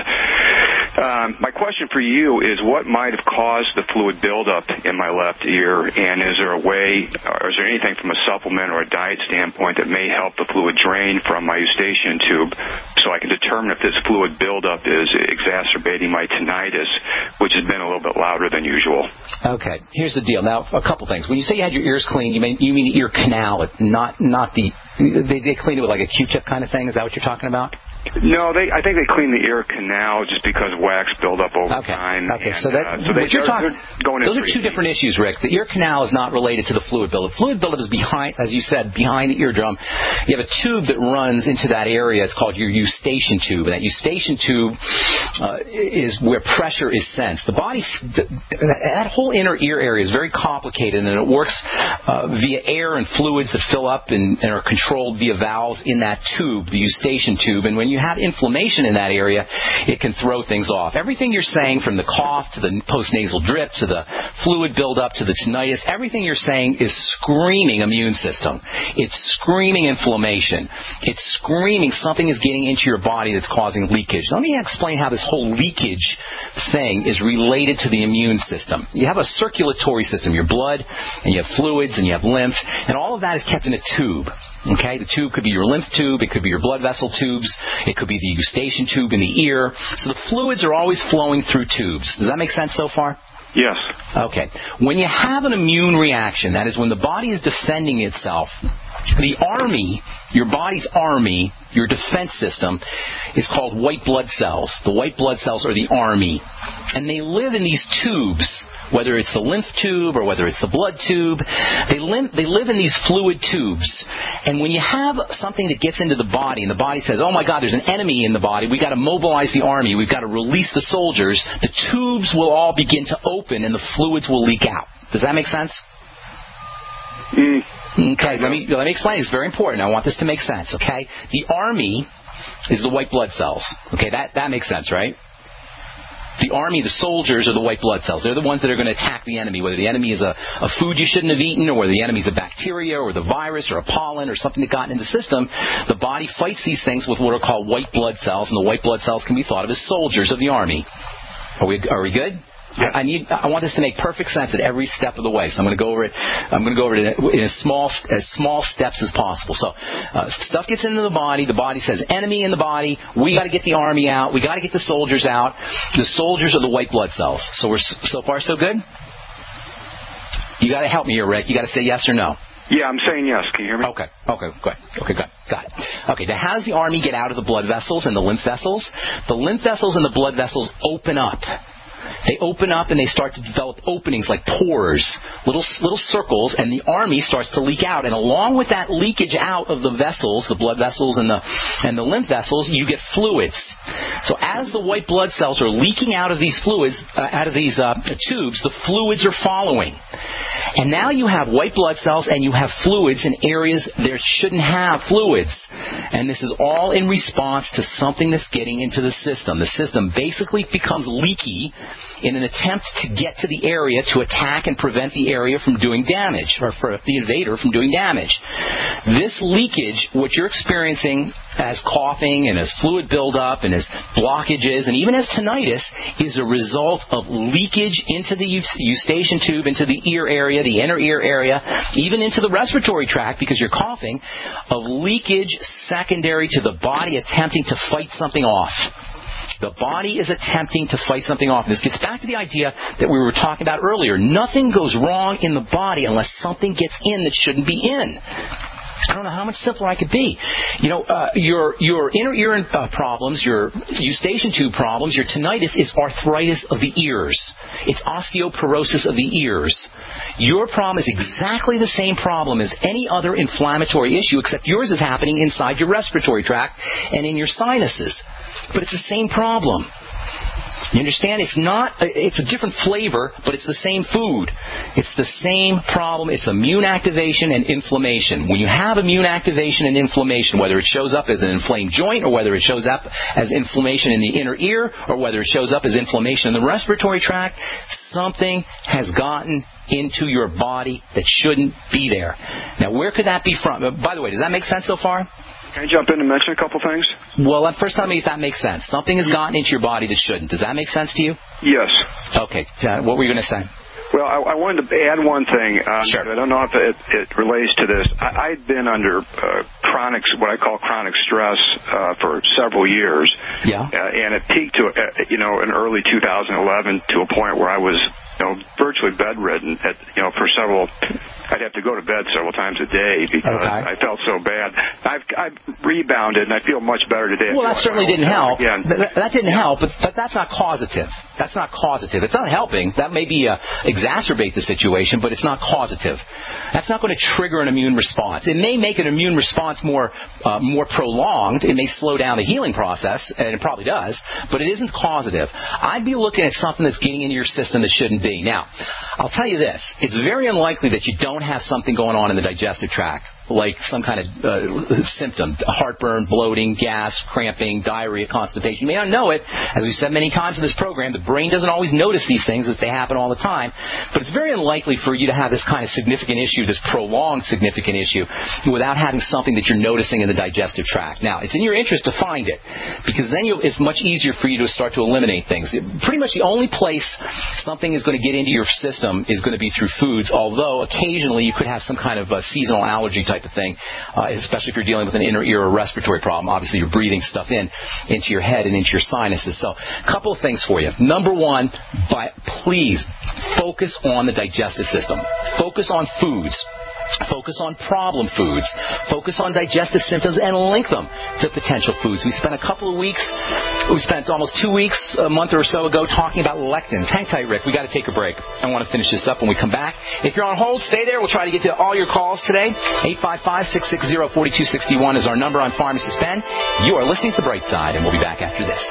Um, my question for you is, what might have caused the fluid buildup in my left ear, and is there a way, or is there anything from a supplement or a diet standpoint that may help the fluid drain from my eustachian tube so I can determine if this fluid buildup is exacerbating my tinnitus, which has been a little bit louder than usual? Okay, here's the deal. Now, a couple things. When you say you had your ears cleaned, you mean, you mean the ear canal, not not the... They, they cleaned it with like a Q-tip kind of thing? Is that what you're talking about? No, they. I think they clean the ear canal just because wax build up over okay. time. Okay, and, so that uh, so they, what you're talking, going those are two different issues, Rick. The ear canal is not related to the fluid buildup. Fluid buildup is behind, as you said, behind the eardrum. You have a tube that runs into that area. It's called your eustachian tube, and that eustachian tube uh, is where pressure is sensed. The body, that whole inner ear area is very complicated, and it works uh, via air and fluids that fill up and, and are controlled via valves in that tube, the eustachian tube. And when you have inflammation in that area, it can throw things off. Everything you're saying, from the cough to the postnasal drip to the fluid buildup to the tinnitus, everything you're saying is screaming immune system. It's screaming inflammation. It's screaming something is getting into your body that's causing leakage. Let me explain how this whole leakage thing is related to the immune system. You have a circulatory system, your blood, and you have fluids, and you have lymph, and all of that is kept in a tube. Okay, the tube could be your lymph tube, it could be your blood vessel tubes, it could be the eustachian tube in the ear. So the fluids are always flowing through tubes. Does that make sense so far? Yes. Okay. When you have an immune reaction, that is when the body is defending itself, the army, your body's army, your defense system, is called white blood cells. The white blood cells are the army. And they live in these tubes, whether it's the lymph tube or whether it's the blood tube. They live, they live in these fluid tubes. And when you have something that gets into the body and the body says, oh my God, there's an enemy in the body, we've got to mobilize the army, we've got to release the soldiers, the tubes will all begin to open and the fluids will leak out. Does that make sense? Mm. Okay, let me, let me explain. It's very important. I want this to make sense, okay? The army is the white blood cells. Okay, that, that makes sense, right? The army, the soldiers, are the white blood cells. They're the ones that are going to attack the enemy, whether the enemy is a, a food you shouldn't have eaten, or whether the enemy is a bacteria, or the virus, or a pollen, or something that got into the system. The body fights these things with what are called white blood cells, and the white blood cells can be thought of as soldiers of the army. Are we, are we good? I need. I want this to make perfect sense at every step of the way. So I'm going to go over it. I'm going to go over it in as small as small steps as possible. So uh, stuff gets into the body. The body says, "Enemy in the body. We got to get the army out. We got to get the soldiers out." The soldiers are the white blood cells. So we're so far so good. You got to help me here, Rick. You got to say yes or no. Yeah, I'm saying yes. Can you hear me? Okay. Okay, good. Okay, good. Got it. Okay, now how does the army get out of the blood vessels and the lymph vessels? The lymph vessels and the blood vessels open up. They open up and they start to develop openings like pores, little little circles, and the army starts to leak out. And along with that leakage out of the vessels, the blood vessels and the and the lymph vessels, you get fluids. So as the white blood cells are leaking out of these fluids, uh, out of these uh, tubes, the fluids are following. And now you have white blood cells and you have fluids in areas there shouldn't have fluids. And this is all in response to something that's getting into the system. The system basically becomes leaky in an attempt to get to the area to attack and prevent the area from doing damage, or for the invader from doing damage. This leakage, what you're experiencing as coughing and as fluid buildup and as blockages and even as tinnitus, is a result of leakage into the eustachian tube, into the ear area, the inner ear area, even into the respiratory tract because you're coughing, of leakage secondary to the body attempting to fight something off. The body is attempting to fight something off. This gets back to the idea that we were talking about earlier. Nothing goes wrong in the body unless something gets in that shouldn't be in. I don't know how much simpler I could be. You know, uh, your your inner ear uh, problems, your eustachian tube problems, your tinnitus is arthritis of the ears. It's osteoporosis of the ears. Your problem is exactly the same problem as any other inflammatory issue, except yours is happening inside your respiratory tract and in your sinuses. But it's the same problem. You understand? It's not, it's a different flavor, but it's the same food. It's the same problem. It's immune activation and inflammation. When you have immune activation and inflammation, whether it shows up as an inflamed joint or whether it shows up as inflammation in the inner ear or whether it shows up as inflammation in the respiratory tract, something has gotten into your body that shouldn't be there. Now, where could that be from? By the way, does that make sense so far? Can I jump in and mention a couple things? Well, first tell me if that makes sense. Something has gotten into your body that shouldn't. Does that make sense to you? Yes. Okay. Uh, what were you going to say? Well, I, I wanted to add one thing. Um, sure. I don't know if it, it relates to this. I, I'd been under uh, chronic, what I call chronic stress, uh, for several years. Yeah. Uh, and it peaked to, uh, you know, in early two thousand eleven to a point where I was, you know, virtually bedridden. At, you know, for several, I'd have to go to bed several times a day because okay. I felt so bad. I've, I've rebounded and I feel much better today. Well, that certainly didn't help. Again. That, that didn't help, but, but that's not causative. That's not causative. It's not helping. That may be uh, exacerbate the situation, but it's not causative. That's not going to trigger an immune response. It may make an immune response more uh, more prolonged. It may slow down the healing process, and it probably does, but it isn't causative. I'd be looking at something that's getting into your system that shouldn't be. Now, I'll tell you this. It's very unlikely that you don't have something going on in the digestive tract, like some kind of uh, symptom, heartburn, bloating, gas, cramping, diarrhea, constipation. You may not know it. As we've said many times in this program, the brain doesn't always notice these things as they happen all the time. But it's very unlikely for you to have this kind of significant issue, this prolonged significant issue, without having something that you're noticing in the digestive tract. Now, it's in your interest to find it, because then you, it's much easier for you to start to eliminate things. It, pretty much the only place something is going to get into your system is going to be through foods, although occasionally you could have some kind of a seasonal allergy type of thing, uh, especially if you're dealing with an inner ear or respiratory problem. Obviously, you're breathing stuff in into your head and into your sinuses. So, a couple of things for you. Number one, by, please focus on the digestive system. Focus on foods. Focus on problem foods. Focus on digestive symptoms and link them to potential foods. We spent a couple of weeks, we spent almost two weeks, a month or so ago, talking about lectins. Hang tight, Rick. We've got to take a break. I want to finish this up when we come back. If you're on hold, stay there. We'll try to get to all your calls today. eight five five, six six zero, four two six one is our number. I'm Pharmacist Ben. You are listening to The Bright Side, and we'll be back after this.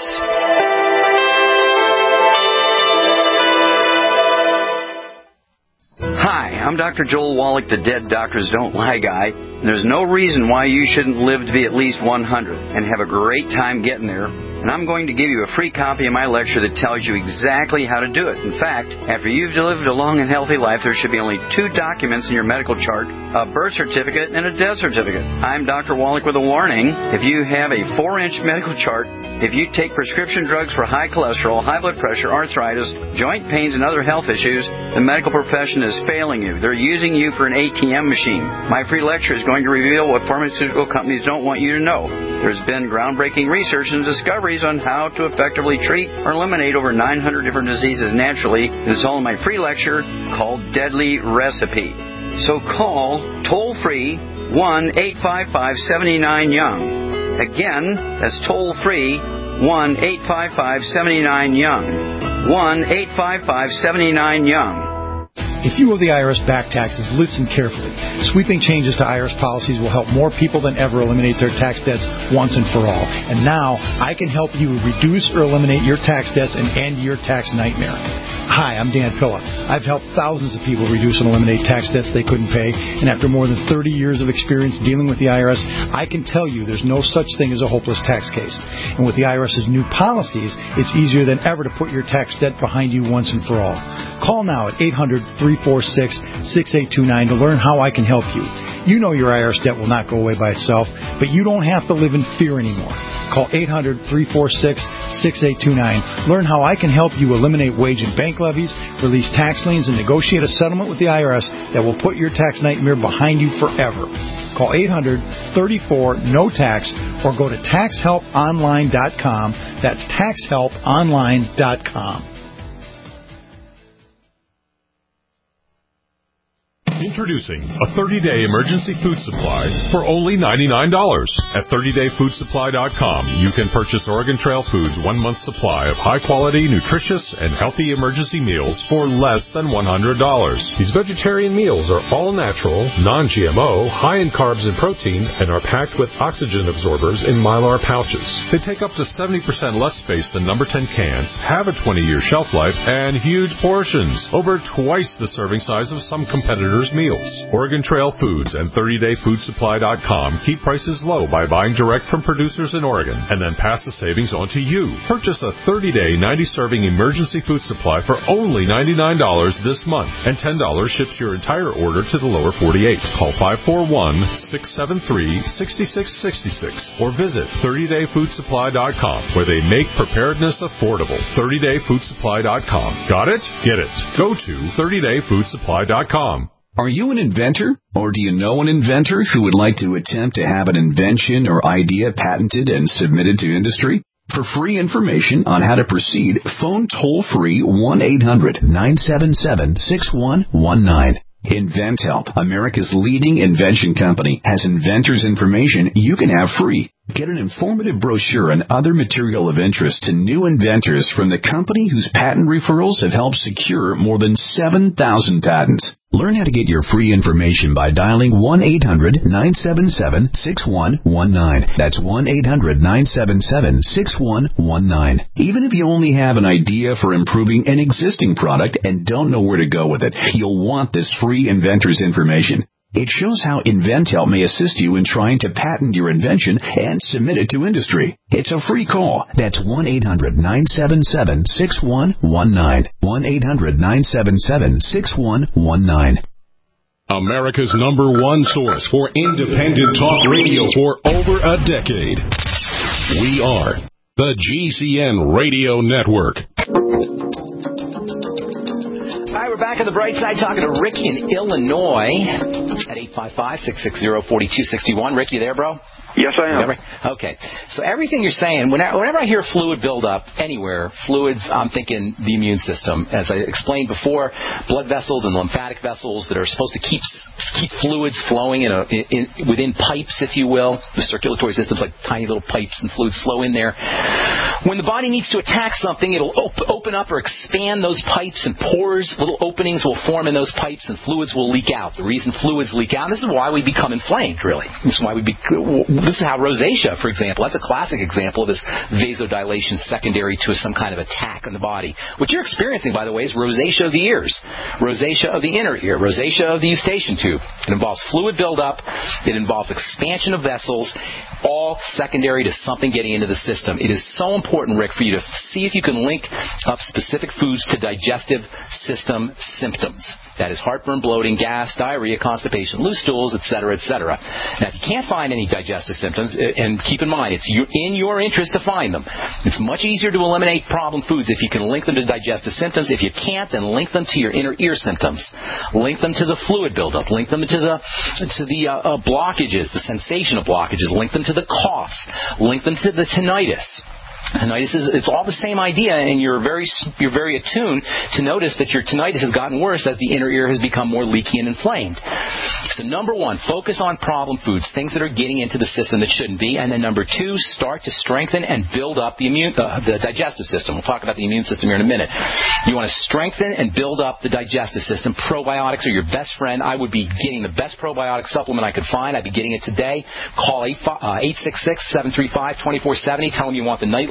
Hi, I'm Doctor Joel Wallach, the Dead Doctors Don't Lie guy. And there's no reason why you shouldn't live to be at least one hundred and have a great time getting there. And I'm going to give you a free copy of my lecture that tells you exactly how to do it. In fact, after you've lived a long and healthy life, there should be only two documents in your medical chart, a birth certificate and a death certificate. I'm Doctor Wallach with a warning. If you have a four-inch medical chart, if you take prescription drugs for high cholesterol, high blood pressure, arthritis, joint pains, and other health issues, the medical profession is failing you. They're using you for an A T M machine. My free lecture is going to reveal what pharmaceutical companies don't want you to know. There's been groundbreaking research and discoveries on how to effectively treat or eliminate over nine hundred different diseases naturally. It's all in my free lecture called Deadly Recipe. So call toll-free one eight five five, seven nine, young. Again, that's toll-free one eight five five, seven nine, young. one eight five five, seven nine, young. If you owe the I R S back taxes, listen carefully. Sweeping changes to I R S policies will help more people than ever eliminate their tax debts once and for all. And now, I can help you reduce or eliminate your tax debts and end your tax nightmare. Hi, I'm Dan Pilla. I've helped thousands of people reduce and eliminate tax debts they couldn't pay, and after more than thirty years of experience dealing with the I R S, I can tell you there's no such thing as a hopeless tax case. And with the IRS's new policies, it's easier than ever to put your tax debt behind you once and for all. Call now at eight hundred, three four six, six eight two nine to learn how I can help you. You know your I R S debt will not go away by itself, but you don't have to live in fear anymore. Call eight hundred, three four six, six eight two nine. Learn how I can help you eliminate wage and bank levies, release tax liens, and negotiate a settlement with the I R S that will put your tax nightmare behind you forever. Call eight hundred, thirty-four, no tax or go to tax help online dot com. That's tax help online dot com. Introducing a thirty-day emergency food supply for only ninety-nine dollars. At thirty day food supply dot com, you can purchase Oregon Trail Foods' one-month supply of high-quality, nutritious, and healthy emergency meals for less than one hundred dollars. These vegetarian meals are all natural, non-G M O, high in carbs and protein, and are packed with oxygen absorbers in Mylar pouches. They take up to seventy percent less space than number ten cans, have a twenty year shelf life, and huge portions, over twice the serving size of some competitors' meals. Oregon Trail Foods and thirty day food supply dot com keep prices low by buying direct from producers in Oregon and then pass the savings on to you. Purchase a thirty day, ninety serving emergency food supply for only ninety-nine dollars this month, and ten dollars ships your entire order to the lower forty-eight. Call five four one, six seven three, six six six six or visit thirty day food supply dot com, where they make preparedness affordable. thirty day food supply dot com. Got it? Get it. Go to thirty day food supply dot com. Are you an inventor, or do you know an inventor who would like to attempt to have an invention or idea patented and submitted to industry? For free information on how to proceed, phone toll-free one eight hundred, nine seven seven, six one one nine. InventHelp, America's leading invention company, has inventors' information you can have free. Get an informative brochure and other material of interest to new inventors from the company whose patent referrals have helped secure more than seven thousand patents. Learn how to get your free information by dialing one eight hundred, nine seven seven, six one one nine. That's one eight hundred, nine seven seven, six one one nine. Even if you only have an idea for improving an existing product and don't know where to go with it, you'll want this free inventor's information. It shows how InventHelp may assist you in trying to patent your invention and submit it to industry. It's a free call. That's one eight hundred, nine seven seven, six one one nine. one eight hundred, nine seven seven, six one one nine. America's number one source for independent talk radio for over a decade. We are the G C N Radio Network. All right, we're back on the bright side talking to Rick in Illinois at eight five five, six six zero, four two six one. Rick, you there, bro? Yes, I am. Okay. So everything you're saying, whenever, whenever I hear fluid buildup anywhere, fluids, I'm thinking the immune system. As I explained before, blood vessels and lymphatic vessels that are supposed to keep keep fluids flowing in, a, in within pipes, if you will. The circulatory system's like tiny little pipes and fluids flow in there. When the body needs to attack something, it'll op- open up or expand those pipes, and pores, little openings will form in those pipes, and fluids will leak out. The reason fluids leak out, this is why we become inflamed, really. This is why we be, this is how rosacea, for example, that's a classic example of this vasodilation secondary to some kind of attack on the body. What you're experiencing, by the way, is rosacea of the ears, rosacea of the inner ear, rosacea of the eustachian tube. It involves fluid buildup. It involves expansion of vessels, all secondary to something getting into the system. It is so important, Rick, for you to see if you can link up specific foods to digestive system symptoms. That is heartburn, bloating, gas, diarrhea, constipation, loose stools, et cetera, et cetera. Now, if you can't find any digestive symptoms, and keep in mind, it's in your interest to find them. It's much easier to eliminate problem foods if you can link them to digestive symptoms. If you can't, then link them to your inner ear symptoms. Link them to the fluid buildup. Link them to the to the uh, uh, blockages, the sensation of blockages. Link them to the coughs. Link them to the tinnitus. Tinnitus is it's all the same idea, and you're very you're very attuned to notice that your tinnitus has gotten worse as the inner ear has become more leaky and inflamed. So number one, focus on problem foods, things that are getting into the system that shouldn't be, and then number two, start to strengthen and build up the immune uh, the digestive system. We'll talk about the immune system here in a minute. You want to strengthen and build up the digestive system. Probiotics are your best friend. I would be getting the best probiotic supplement I could find. I'd be getting it today. Call eight six six, seven three five, two four seven zero. Tell them you want the nightly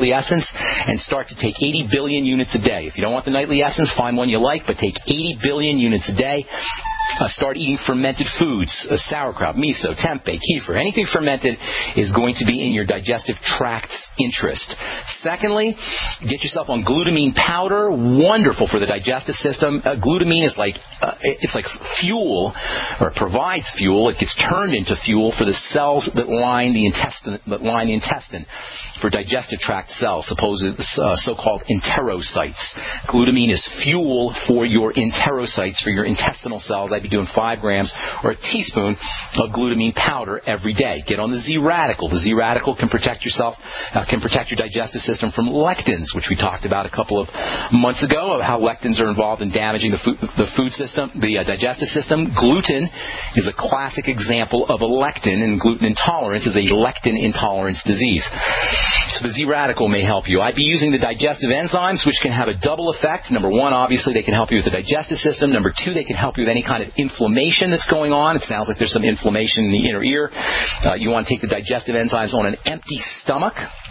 Nightly Essence and start to take eighty billion units a day. If you don't want the Nightly Essence, find one you like, but take eighty billion units a day. Uh, start eating fermented foods, uh, sauerkraut, miso, tempeh, kefir. Anything fermented is going to be in your digestive tract interest. Secondly, get yourself on glutamine powder. Wonderful for the digestive system. Uh, glutamine is like uh, it's like fuel, or provides fuel. It gets turned into fuel for the cells that line the intestine. That line the intestine for digestive tract cells, supposed uh, so-called enterocytes. Glutamine is fuel for your enterocytes, for your intestinal cells. I'd be doing five grams or a teaspoon of glutamine powder every day. Get on the Z-Radical. The Z-Radical can protect yourself, uh, can protect your digestive system from lectins, which we talked about a couple of months ago, of how lectins are involved in damaging the food, the food system, the uh, digestive system. Gluten is a classic example of a lectin, and gluten intolerance is a lectin intolerance disease. So the Z-Radical may help you. I'd be using the digestive enzymes, which can have a double effect. Number one, obviously, they can help you with the digestive system. Number two, they can help you with any kind of inflammation that's going on. It sounds like there's some inflammation in the inner ear. Uh, you want to take the digestive enzymes on an empty stomach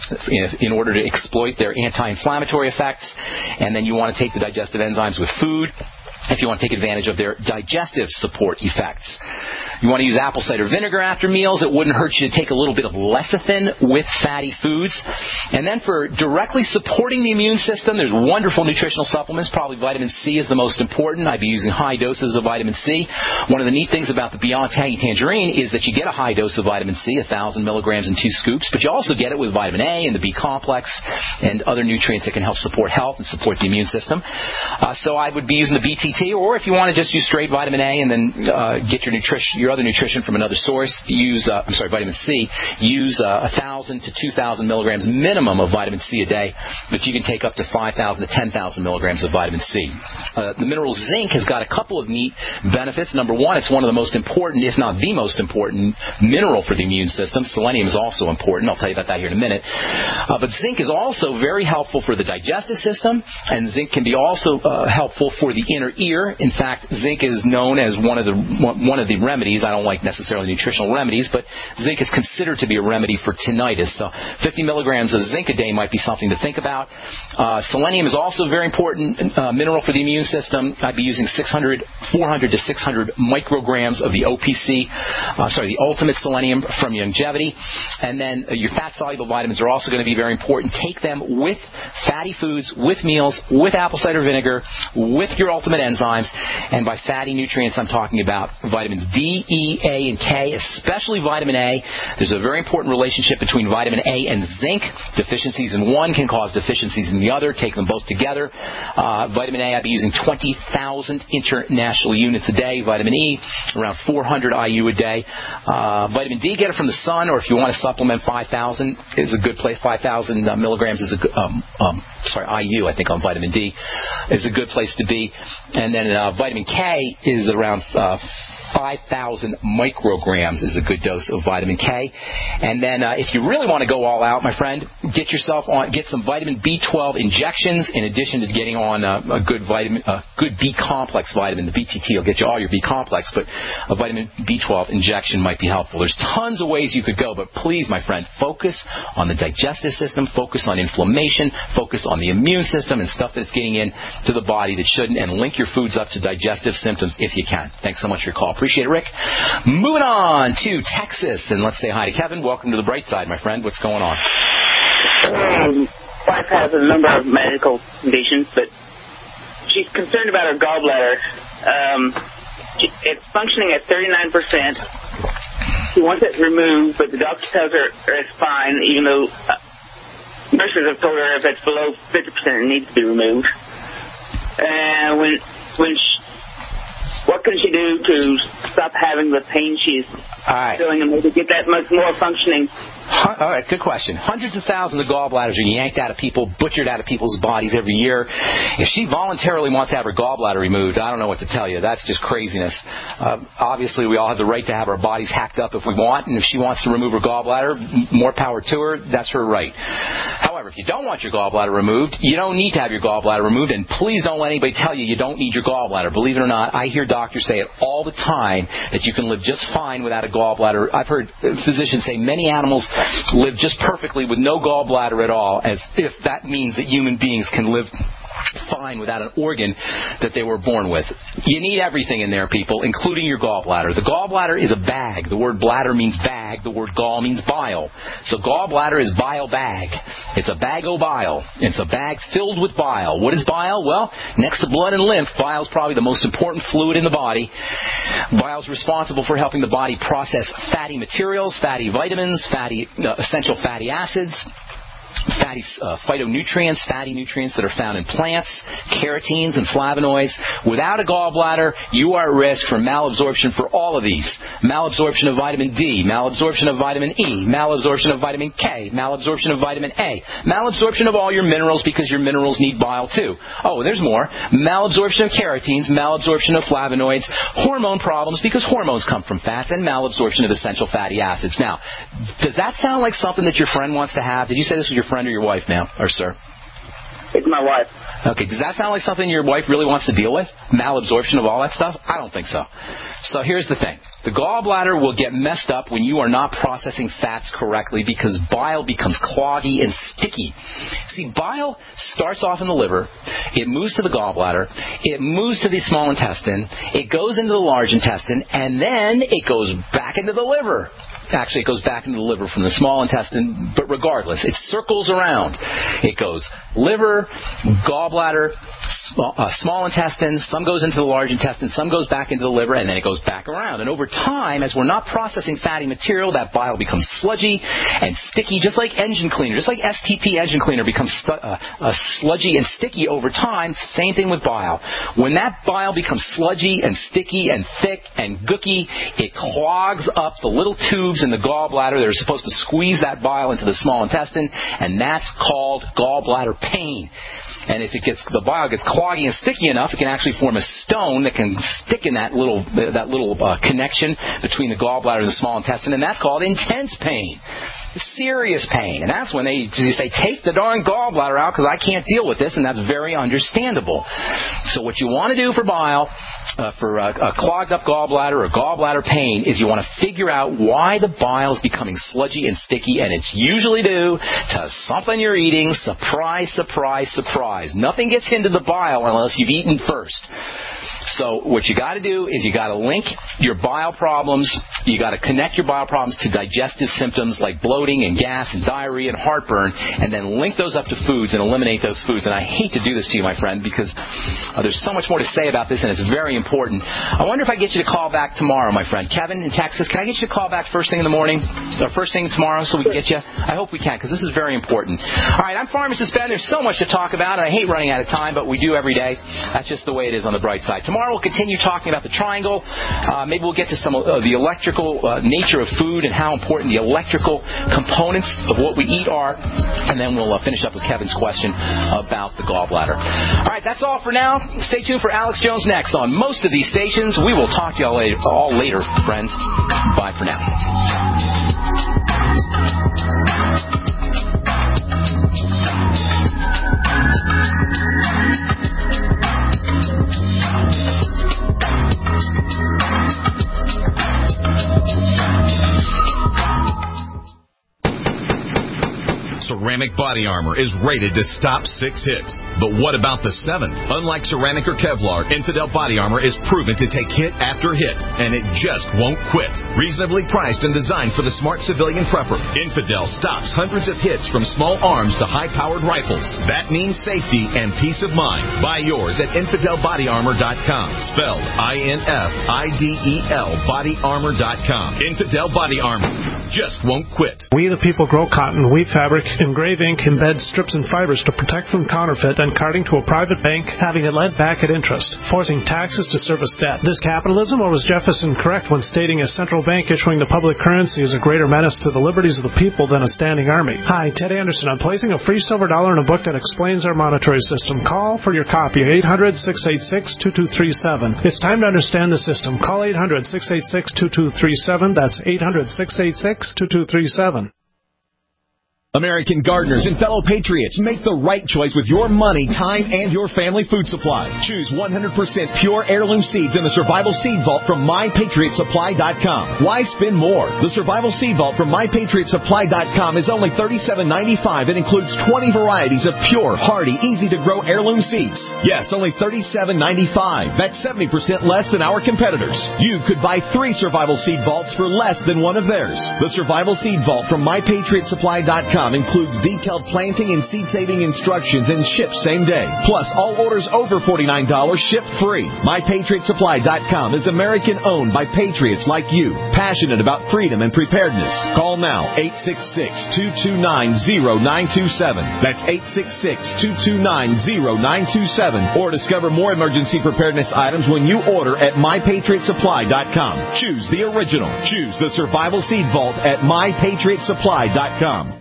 in order to exploit their anti-inflammatory effects. And then you want to take the digestive enzymes with food if you want to take advantage of their digestive support effects. You want to use apple cider vinegar after meals. It wouldn't hurt you to take a little bit of lecithin with fatty foods. And then for directly supporting the immune system, there's wonderful nutritional supplements. Probably vitamin C is the most important. I'd be using high doses of vitamin C. One of the neat things about the Beyond Tangy Tangerine is that you get a high dose of vitamin C, one thousand milligrams in two scoops, but you also get it with vitamin A and the B complex and other nutrients that can help support health and support the immune system. Uh, so I would be using the B T T, or if you want to just use straight vitamin A and then uh, get your nutrition, your other nutrition from another source, use, uh, I'm sorry, vitamin C, use uh, one thousand to two thousand milligrams minimum of vitamin C a day, but you can take up to five thousand to ten thousand milligrams of vitamin C. Uh, the mineral zinc has got a couple of neat benefits. Number one, it's one of the most important, if not the most important, mineral for the immune system. Selenium is also important. I'll tell you about that here in a minute. Uh, but zinc is also very helpful for the digestive system, and zinc can be also uh, helpful for the inner ear. In fact, zinc is known as one of the one of the remedies. I don't like necessarily nutritional remedies, but zinc is considered to be a remedy for tinnitus. So fifty milligrams of zinc a day might be something to think about. Uh, selenium is also a very important uh, mineral for the immune system. I'd be using six hundred, four hundred to six hundred micrograms of the O P C, uh, sorry, the Ultimate Selenium from Youngevity. And then uh, your fat-soluble vitamins are also going to be very important. Take them with fatty foods, with meals, with apple cider vinegar, with your Ultimate enzymes. And by fatty nutrients, I'm talking about vitamins D, E, A, and K, especially vitamin A. There's a very important relationship between vitamin A and zinc. Deficiencies in one can cause deficiencies in the other. Take them both together. Uh, vitamin A, I'd be using twenty thousand international units a day. Vitamin E, around four hundred I U a day. Uh, vitamin D, get it from the sun, or if you want to supplement, five thousand is a good place. five thousand uh, milligrams is a good, um, um, sorry, I U, I think, on vitamin D is a good place to be. And then uh, vitamin K is around uh, five thousand micrograms is a good dose of vitamin K. And then uh, if you really want to go all out, my friend, get yourself on, get some vitamin B twelve injections in addition to getting on uh, a good vitamin, a good B complex vitamin. The B T T will get you all your B complex, but a vitamin B twelve injection might be helpful. There's tons of ways you could go, but please, my friend, focus on the digestive system, focus on inflammation, focus on the immune system and stuff that's getting into the body that shouldn't, and link your foods up to digestive symptoms if you can. Thanks so much for your call. Appreciate it, Rick. Moving on to Texas, and let's say hi to Kevin. Welcome to the bright side, my friend. What's going on? Um, wife has a number of medical conditions, but she's concerned about her gallbladder. Um, it's functioning at thirty-nine percent. She wants it removed, but the doctor tells her it's fine, even though uh, nurses have told her if it's below fifty percent, it needs to be removed. And when when she, what can she do to stop having the pain she's right. feeling and maybe get that much more functioning? All right, good question. Hundreds of thousands of gallbladders are yanked out of people, butchered out of people's bodies every year. If she voluntarily wants to have her gallbladder removed, I don't know what to tell you. That's just craziness. Uh, obviously, we all have the right to have our bodies hacked up if we want, and if she wants to remove her gallbladder, more power to her. That's her right. However, if you don't want your gallbladder removed, you don't need to have your gallbladder removed, and please don't let anybody tell you you don't need your gallbladder. Believe it or not, I hear doctors say it all the time that you can live just fine without a gallbladder. I've heard physicians say many animals live just perfectly with no gallbladder at all, as if that means that human beings can live fine without an organ that they were born with. You need everything in there, people, including your gallbladder. The gallbladder is a bag. The word bladder means bag. The word gall means bile. So gallbladder is bile bag. It's a bag o' bile. It's a bag filled with bile. What is bile? Well, next to blood and lymph, bile is probably the most important fluid in the body. Bile is responsible for helping the body process fatty materials, fatty vitamins, fatty uh, essential fatty acids, fatty uh, phytonutrients, fatty nutrients that are found in plants, carotenes and flavonoids. Without a gallbladder, you are at risk for malabsorption for all of these. Malabsorption of vitamin D, malabsorption of vitamin E, malabsorption of vitamin K, malabsorption of vitamin A, malabsorption of all your minerals because your minerals need bile too. Oh, there's more. Malabsorption of carotenes, malabsorption of flavonoids, hormone problems because hormones come from fats, and malabsorption of essential fatty acids. Now, does that sound like something that your friend wants to have? Did you say this was your friend or your wife now, or sir? It's my wife. Okay, does that sound like something your wife really wants to deal with? Malabsorption of all that stuff? I don't think so. So here's the thing. The gallbladder will get messed up when you are not processing fats correctly because bile becomes cloggy and sticky. See, bile starts off in the liver, it moves to the gallbladder, it moves to the small intestine, it goes into the large intestine, and then it goes back into the liver. Actually, it goes back into the liver from the small intestine, but regardless, it circles around. It goes liver, gallbladder, small, uh, small intestine, some goes into the large intestine, some goes back into the liver, and then it goes back around. And over time, as we're not processing fatty material, that bile becomes sludgy and sticky, just like engine cleaner, just like S T P engine cleaner becomes stu- uh, uh, sludgy and sticky over time. Same thing with bile. When that bile becomes sludgy and sticky and thick and gooky, it clogs up the little tubes in the gallbladder that are supposed to squeeze that bile into the small intestine, and that's called gallbladder pain. And if it gets the bile gets cloggy and sticky enough, it can actually form a stone that can stick in that little that little uh, connection between the gallbladder and the small intestine, and that's called intense pain. Serious pain. And that's when they, they say, take the darn gallbladder out because I can't deal with this, and that's very understandable. So what you want to do for bile, uh, for a, a clogged up gallbladder or gallbladder pain, is you want to figure out why the bile is becoming sludgy and sticky, and it's usually due to something you're eating. Surprise, surprise, surprise. Nothing gets into the bile unless you've eaten first. So what you got to do is you got to link your bile problems, you got to connect your bile problems to digestive symptoms like bloating and gas and diarrhea and heartburn, and then link those up to foods and eliminate those foods. And I hate to do this to you, my friend, because uh, there's so much more to say about this, and it's very important. I wonder if I get you to call back tomorrow, my friend. Kevin in Texas, can I get you to call back first thing in the morning, or first thing tomorrow, so we can get you? I hope we can, because this is very important. All right, I'm Pharmacist Ben. There's so much to talk about, and I hate running out of time, but we do every day. That's just the way it is on the bright side. Tomorrow we'll continue talking about the triangle. Uh, maybe we'll get to some of uh, the electrical uh, nature of food and how important the electrical components of what we eat are. And then we'll uh, finish up with Kevin's question about the gallbladder. All right, that's all for now. Stay tuned for Alex Jones next on most of these stations. We will talk to you all later, all later friends. Bye for now. Ceramic Body Armor is rated to stop six hits. But what about the seventh? Unlike ceramic or Kevlar, Infidel Body Armor is proven to take hit after hit, and it just won't quit. Reasonably priced and designed for the smart civilian prepper, Infidel stops hundreds of hits from small arms to high-powered rifles. That means safety and peace of mind. Buy yours at infidel body armor dot com. Spelled I N F I D E L body armor dot com. Infidel Body Armor just won't quit. We the people grow cotton, weave fabric, engrave ink, embed strips and fibers to protect from counterfeit and carting to a private bank, having it lent back at interest, forcing taxes to service debt. This capitalism, or was Jefferson correct when stating a central bank issuing the public currency is a greater menace to the liberties of the people than a standing army? Hi, Ted Anderson. I'm placing a free silver dollar in a book that explains our monetary system. Call for your copy, eight hundred, six eight six, two two three seven. It's time to understand the system. Call eight hundred, six eight six, two two three seven. That's eight hundred, six eight six, two two three seven. American gardeners and fellow patriots, make the right choice with your money, time, and your family food supply. Choose one hundred percent pure heirloom seeds in the Survival Seed Vault from my patriot supply dot com. Why spend more? The Survival Seed Vault from my patriot supply dot com is only thirty-seven ninety-five and includes twenty varieties of pure, hardy, easy-to-grow heirloom seeds. Yes, only thirty-seven ninety-five. That's seventy percent less than our competitors. You could buy three Survival Seed Vaults for less than one of theirs. The Survival Seed Vault from my patriot supply dot com includes detailed planting and seed-saving instructions and ships same day. Plus, all orders over forty-nine dollars ship free. my patriot supply dot com is American-owned by patriots like you, passionate about freedom and preparedness. Call now, eight six six, two two nine, zero nine two seven. That's eight six six, two two nine, zero nine two seven. Or discover more emergency preparedness items when you order at my patriot supply dot com. Choose the original. Choose the Survival Seed Vault at my patriot supply dot com.